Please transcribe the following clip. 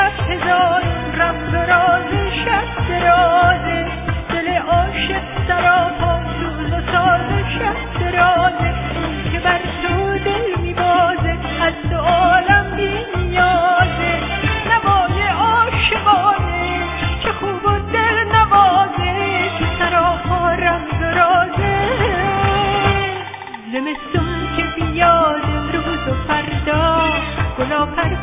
شب هزار رمز و راز شب درازه، دل عاشق سراپا سوز و ساز شب درازه، که بر تو دل میبازه از تو عالم بی نیازه، نوای عاشقانه چه خوب و دل نوازه، که سراپا رمز و رازه. زمستون که بیاد روز و فردا گلا پر